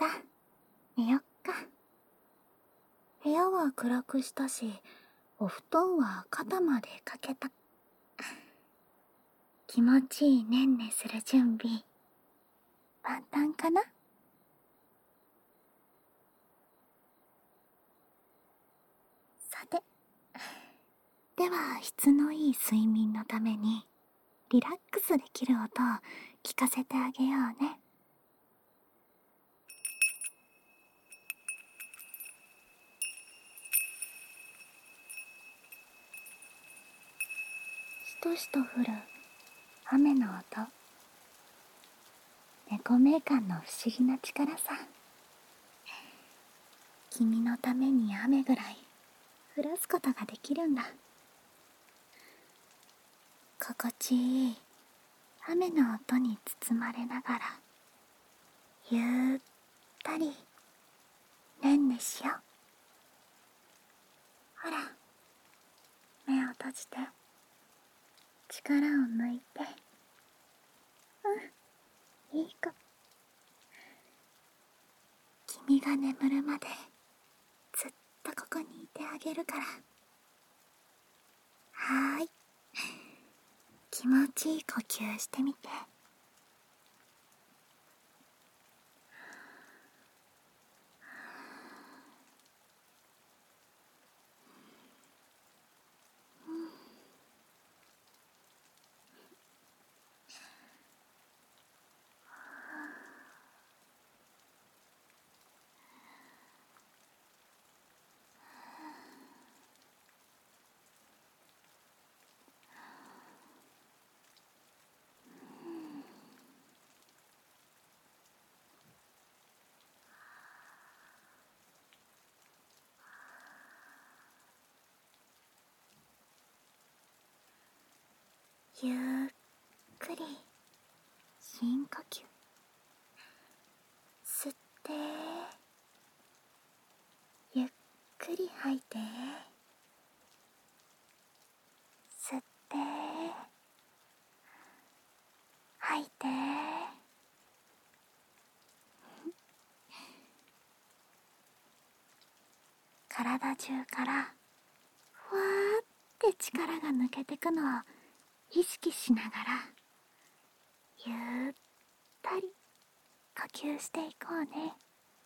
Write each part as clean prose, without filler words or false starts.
さ、寝よっか。部屋は暗くしたし、お布団は肩までかけた。気持ちいいねんねする準備、万端かな？さて、では質のいい睡眠のために、リラックスできる音を聞かせてあげようね。しとしと降る雨の音。猫メーカーの不思議な力さ。君のために雨ぐらい降らすことができるんだ。心地いい雨の音に包まれながら、ゆったりねんねしよう。ほら、目を閉じて、力を抜いて。いい子。君が眠るまでずっとここにいてあげるから。はーい。気持ちいい呼吸してみて。ゆっくり深呼吸。吸って、ゆっくり吐いて。吸って、吐いて。体中からふわーって力が抜けてくのを意識しながら、ゆったり呼吸していこうね。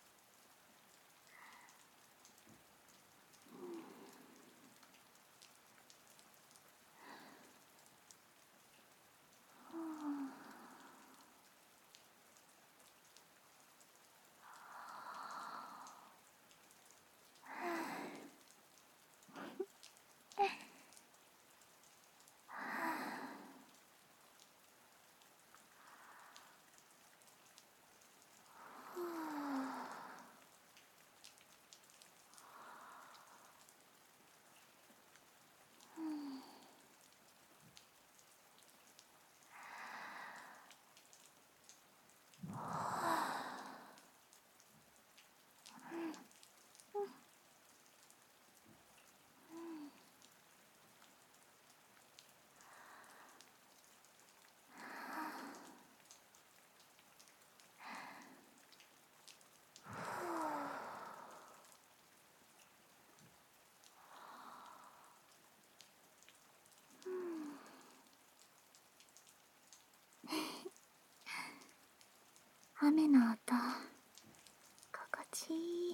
雨の音、心地いい。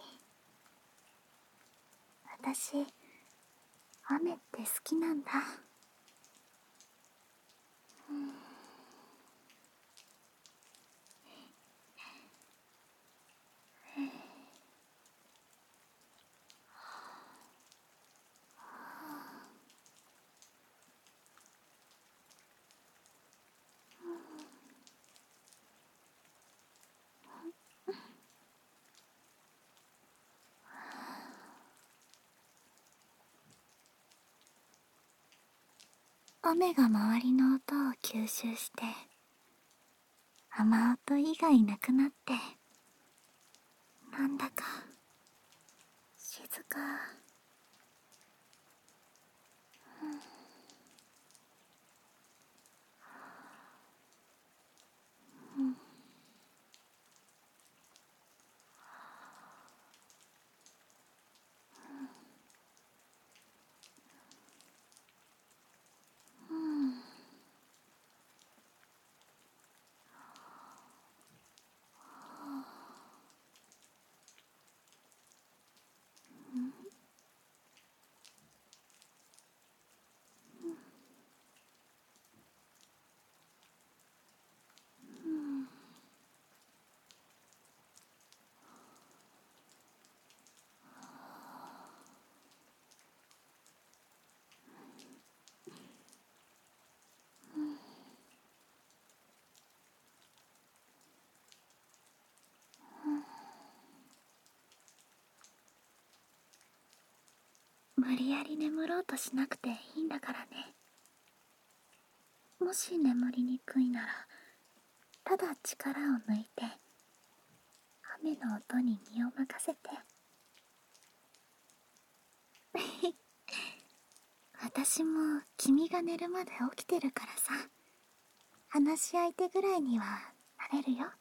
私、雨って好きなんだ。雨が周りの音を吸収して、雨音以外なくなって、なんだか静か。 無理やり眠ろうとしなくていいんだからね。もし眠りにくいなら、ただ力を抜いて雨の音に身を任せて。私も君が寝るまで起きてるからさ、話し相手ぐらいにはなれるよ。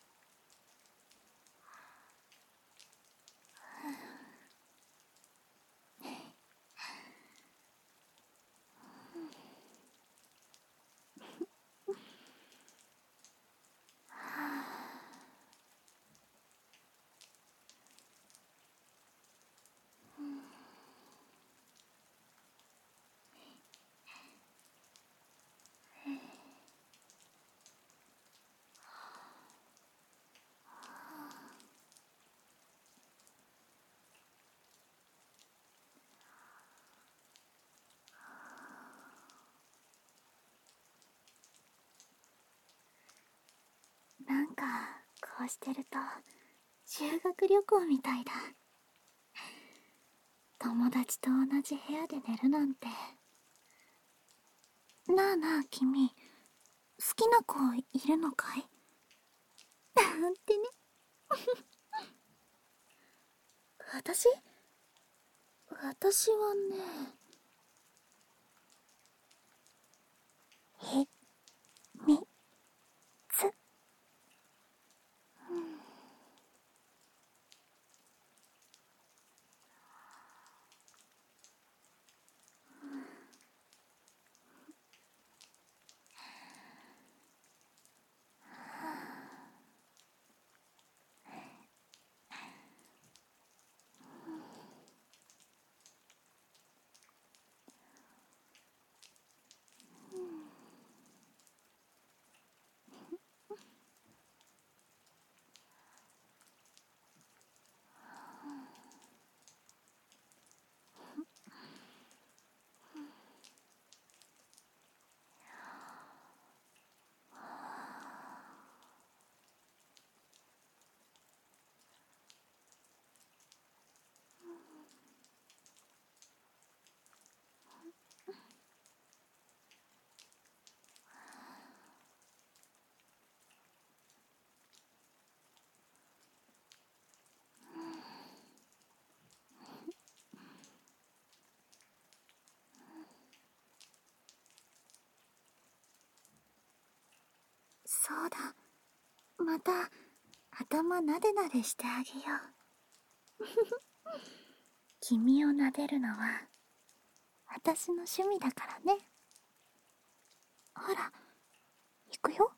なんかこうしてると修学旅行みたいだ。友達と同じ部屋で寝るなんて。なあなあ君、好きな子いるのかい？なんてね。私はね、ひみつ。そうだ、また頭なでなでしてあげよう。君を撫でるのは私の趣味だからね。ほら、行くよ。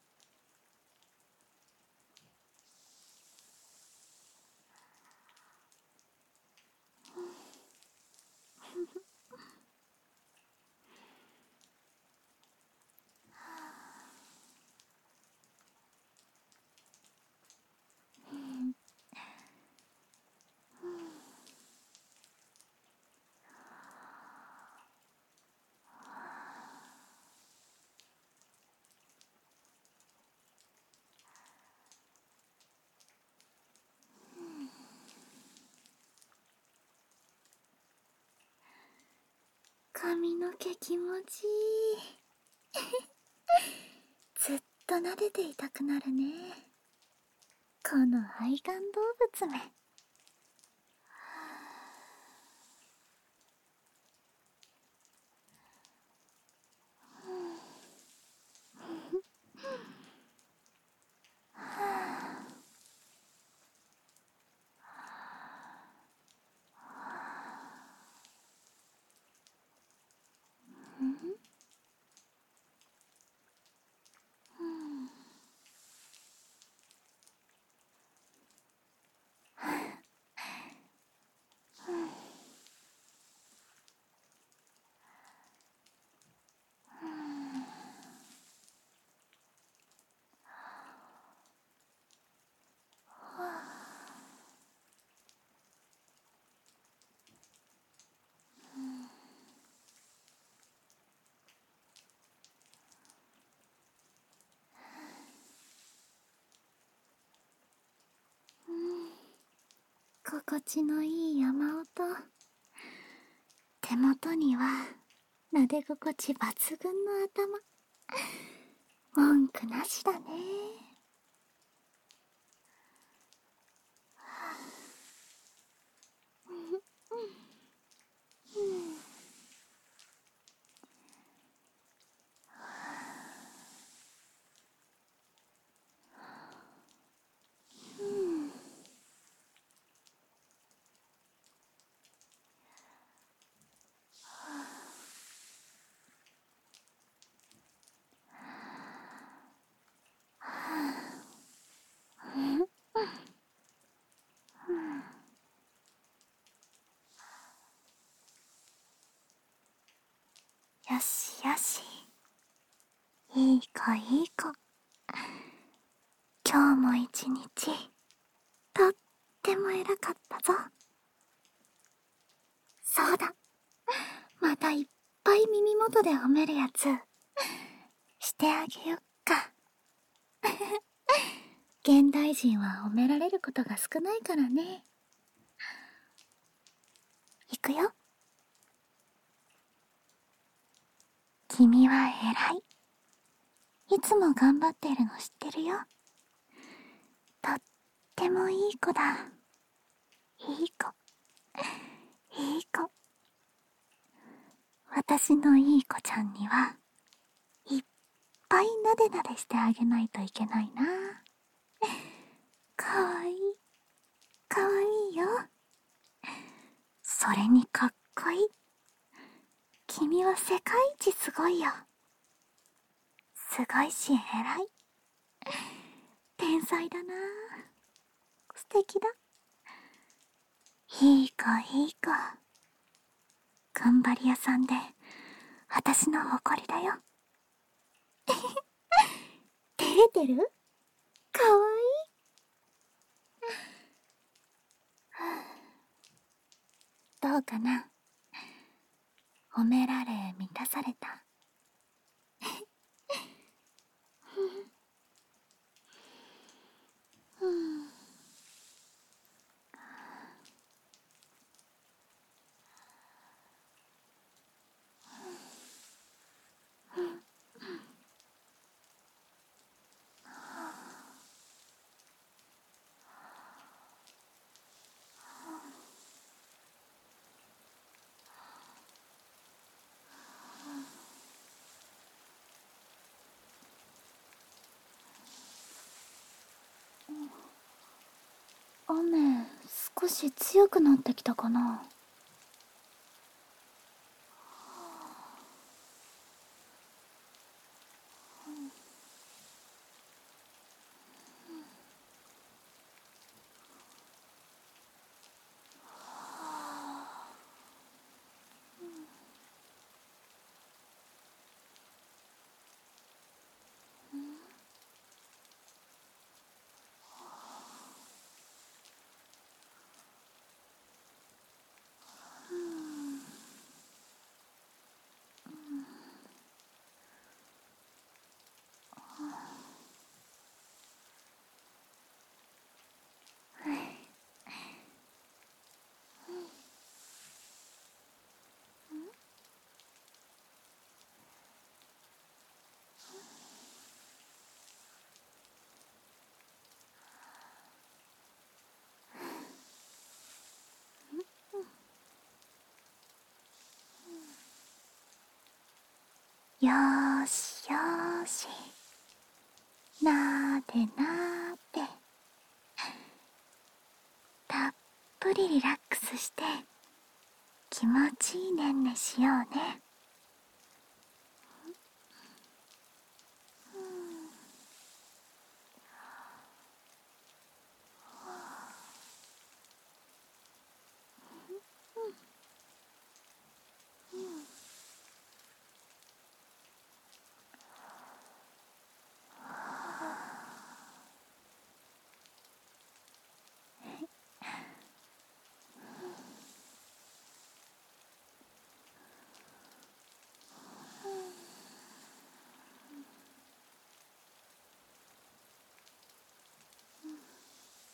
髪の毛気持ちいい。ずっと撫でていたくなるね、この愛玩動物め。心地のいい山音、 手元には撫で心地抜群の頭。文句なしだね。よしよし、いい子いい子。今日も一日とっても偉かったぞ。そうだ、またいっぱい耳元で褒めるやつしてあげよっか。現代人は褒められることが少ないからね。いくよ。君は偉い。いつも頑張ってるの知ってるよ。とってもいい子だ。いい子、いい子。私のいい子ちゃんにはいっぱいなでなでしてあげないといけないな。かわいい、かわいいよ。それにかっこいい。君は世界一すごいよ。すごいし偉い。天才だな。素敵だ。いい子いい子。頑張り屋さんで私の誇りだよ。照れてる？かわいい。どうかな？褒められ満たされた？うん。雨少し強くなってきたかな。よーしよーし、なーでなーで、たっぷりリラックスして気持ちいいねんねしようね。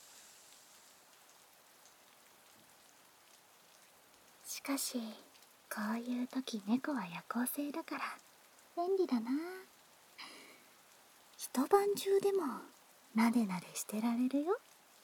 しかし、 ういう時猫は夜行性だから便利だな。一晩中でもなでなでしてられるよ。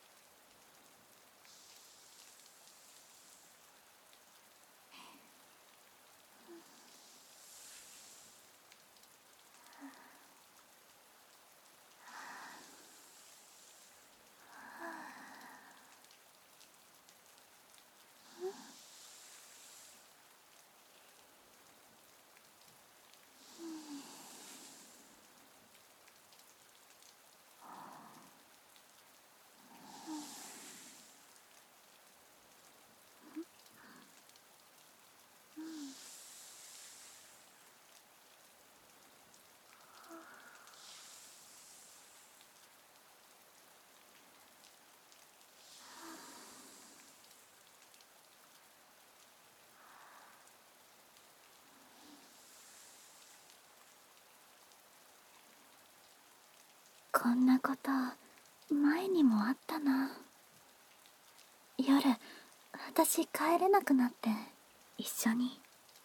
こんなこと前にもあったな。夜私帰れなくなって一緒に。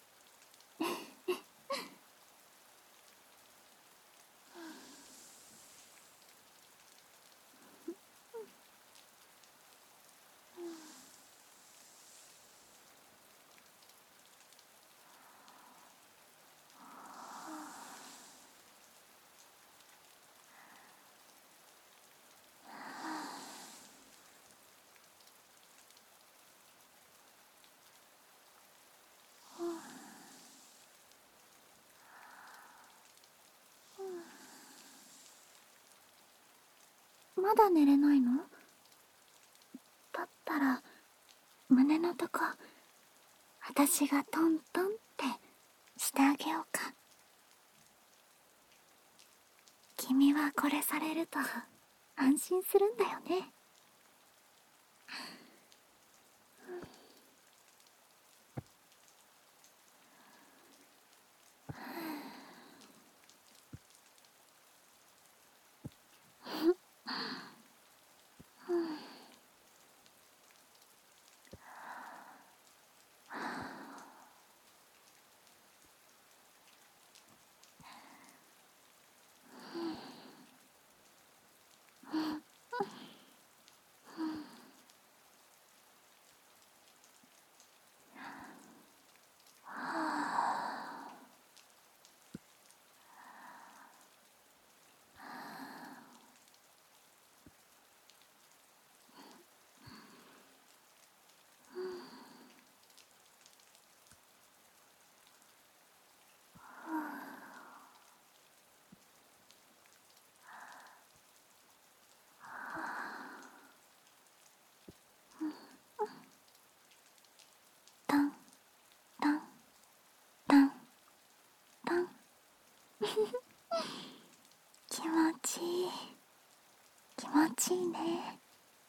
まだ寝れないの？だったら胸のとこ私がトントンってしてあげようか。君はこれされると安心するんだよね。タンタンタンタン。気持ちいい、気持ちいいね。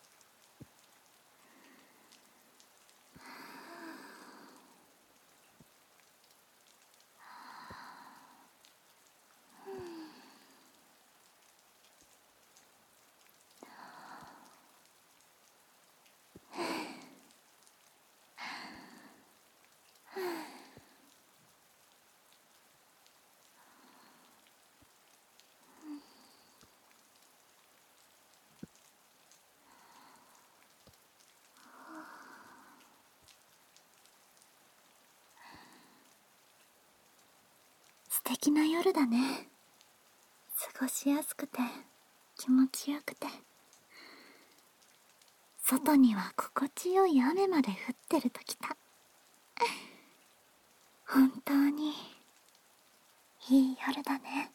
素敵な夜だね。過ごしやすくて気持ちよくて、外には心地よい雨まで降ってるときた。本当にいい夜だね。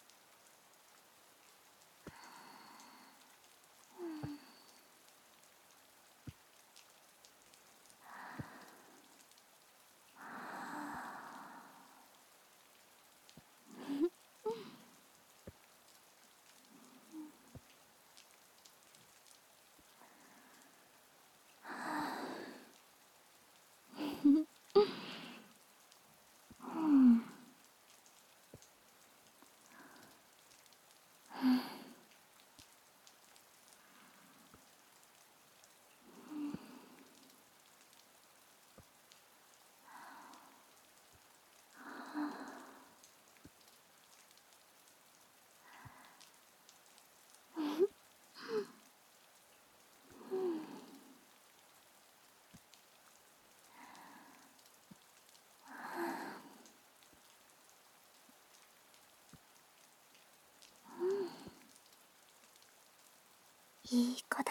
いい子だ。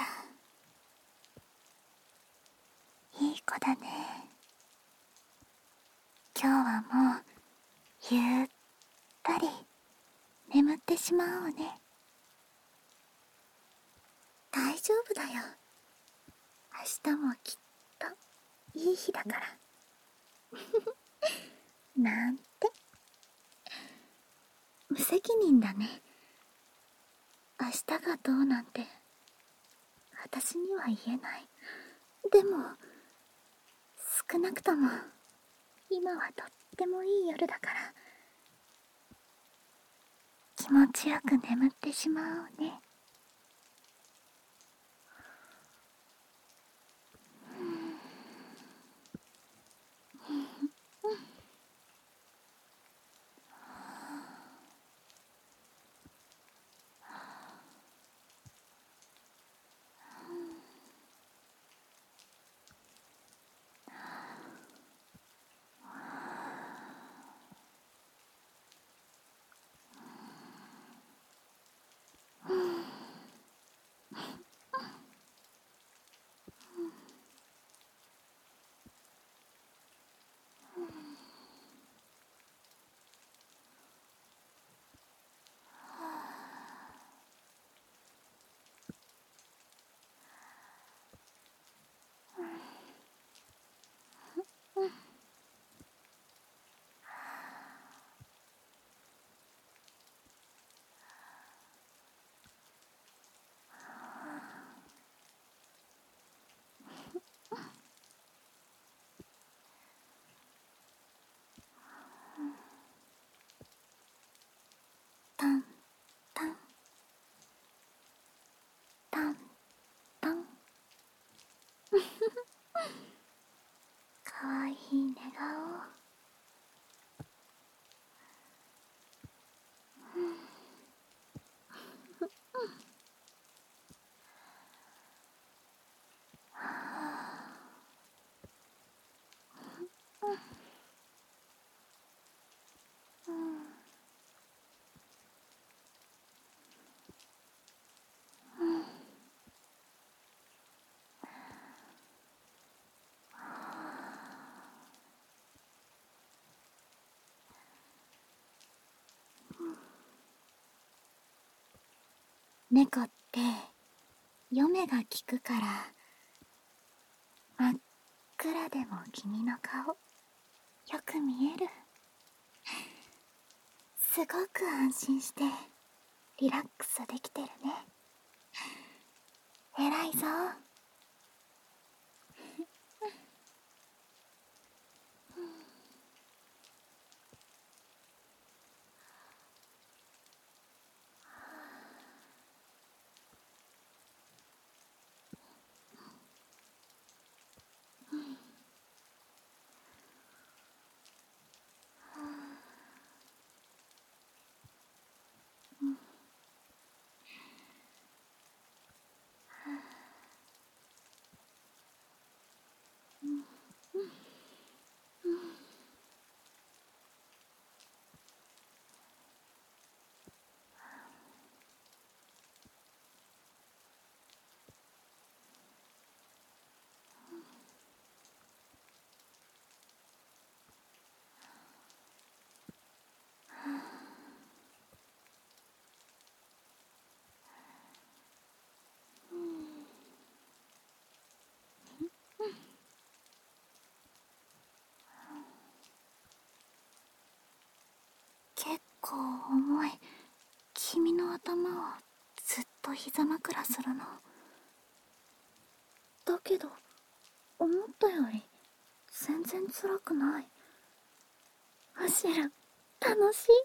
いい子だね。今日はもうゆったり眠ってしまおうね。大丈夫だよ。明日もきっといい日だから。なんて無責任だね。明日がどうなんて私には言えない。でも少なくとも今はとってもいい夜だから気持ちよく眠ってしまおうね。タンタンタンタン。かわいい寝顔。猫って嫁が効くから真っ暗でも君の顔よく見える。すごく安心してリラックスできてるね。偉いぞ。結構重い。君の頭をずっと膝枕するの。だけど思ったより全然辛くない。むしろ楽しい。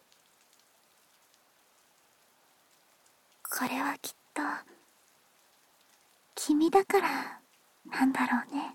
これはきっと君だからなんだろうね。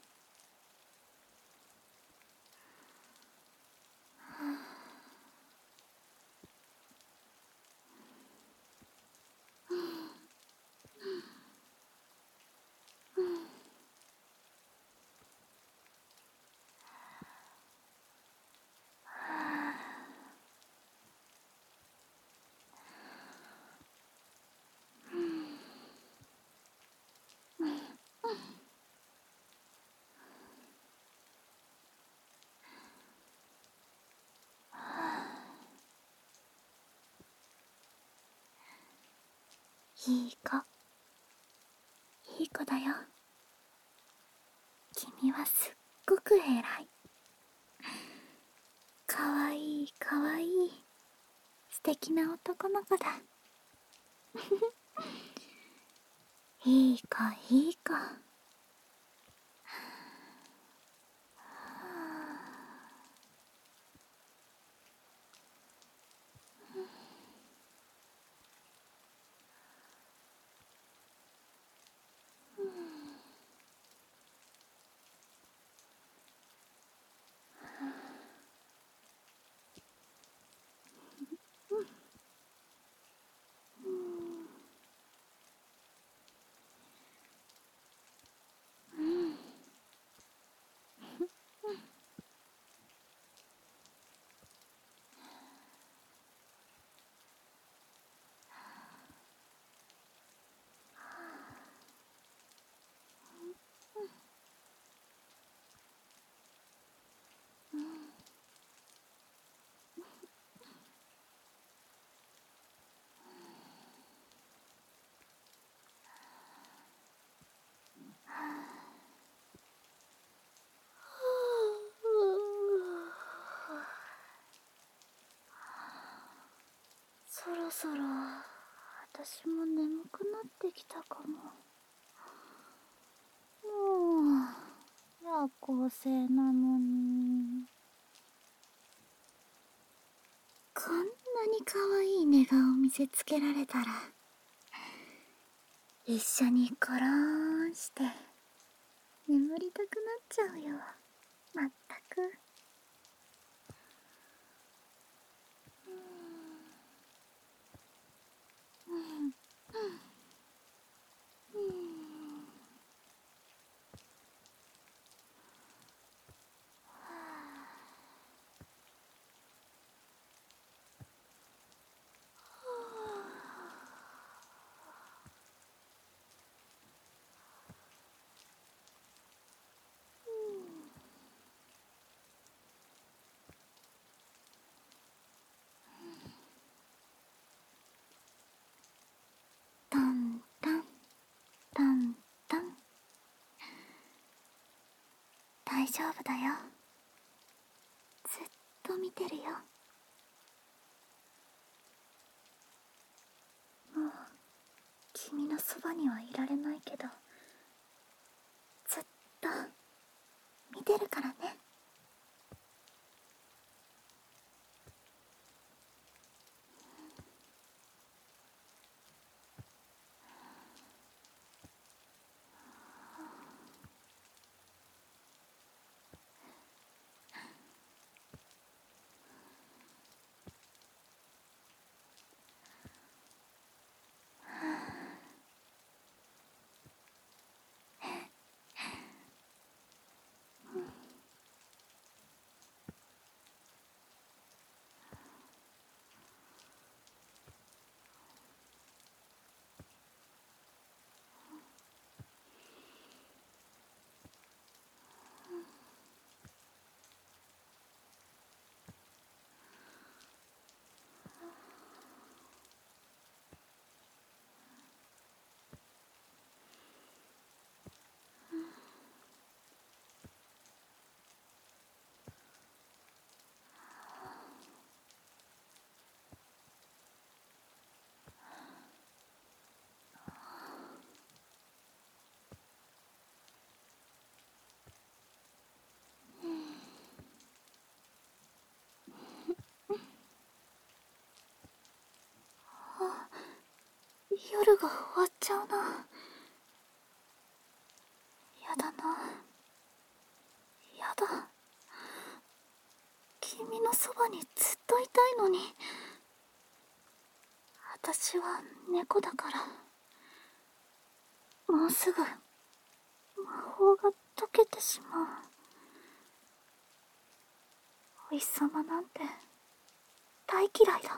いい子、いい子だよ。君はすっごく偉い。かわいいかわいい素敵な男の子だ。いい子いい子。そろそろ私も眠くなってきたかも。もう夜行性なのに。こんなに可愛い寝顔見せつけられたら一緒にコローンして眠りたくなっちゃうよ。まったく。タンタンタンタン。大丈夫だよ。ずっと見てるよ。もう君のそばにはいられないけど、ずっと見てるからね。夜が終わっちゃうな。やだな。やだ。君のそばにずっといたいのに。私は猫だから。もうすぐ魔法が解けてしまう。お日様なんて大嫌いだ。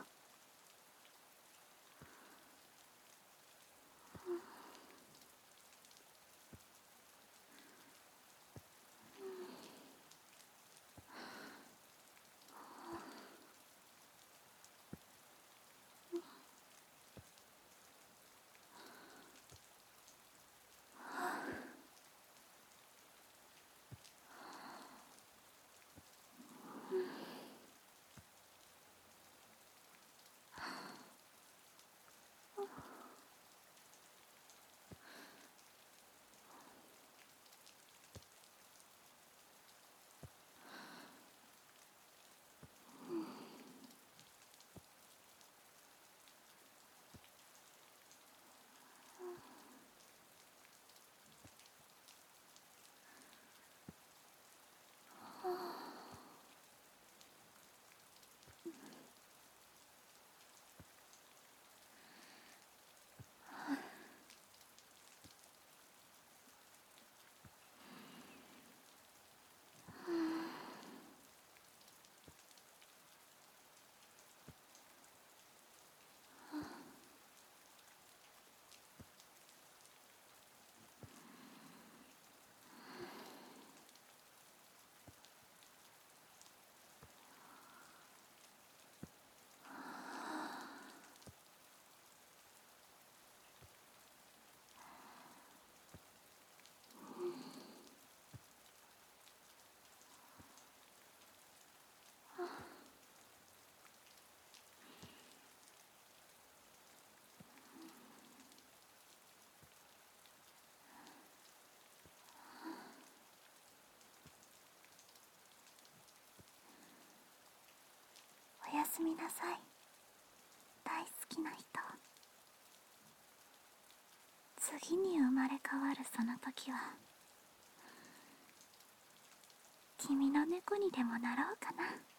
すみなさい、大好きな人。次に生まれ変わるその時は君の猫にでもなろうかな。